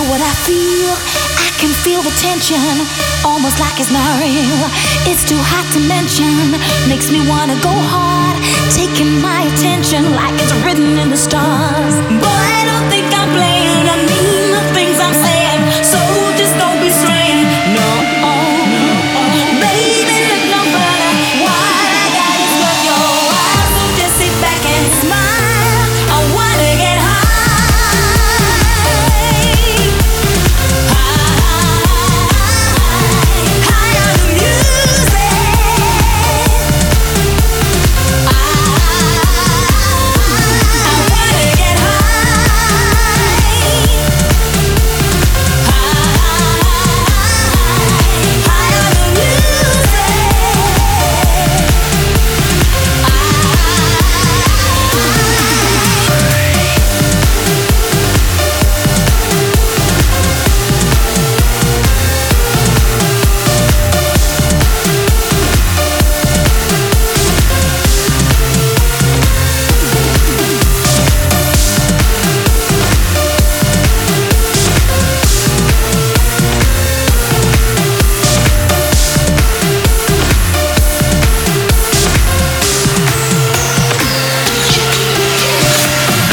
what I feel. I can feel the tension, almost like it's not real. It's too hot to mention, makes me wanna go hard, taking my attention like it's written in the stars. Boy,